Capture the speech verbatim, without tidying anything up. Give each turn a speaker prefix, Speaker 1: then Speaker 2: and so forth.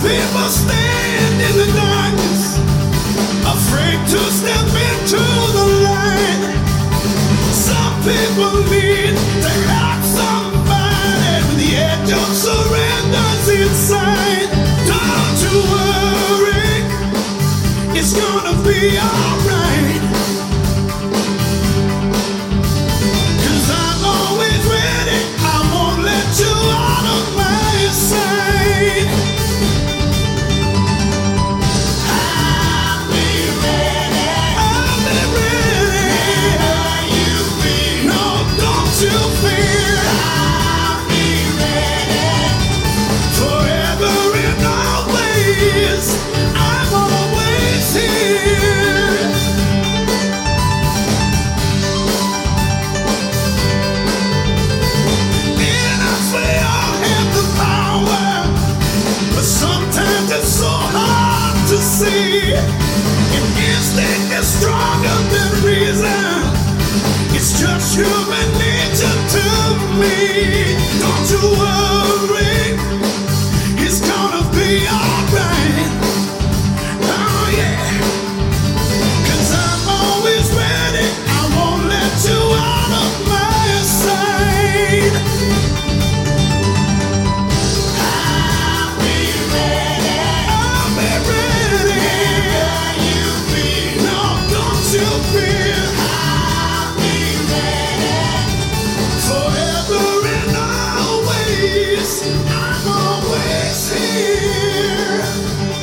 Speaker 1: people stand in the darkness, afraid to step into the light. Some people need to have somebody with the edge of surrender's inside. Don't you worry, it's gonna be alright. 'Cause I'm always ready, I won't let you out of my sight. I'll be ready, I'll be ready. Wherever you be, no, don't you fear. I'll be ready, forever and always. I'm always here. And I say I have the power, but sometimes it's so hard to see. An instinct is stronger than reason. It's just human nature to me. Don't you worry, it's gonna be alright. Oh yeah, 'cause I'm always ready, I won't let you out of my sight. I'll be ready, I'll be ready. Wherever you be, no, don't you fear. I'll be ready, forever and always. I'm always here.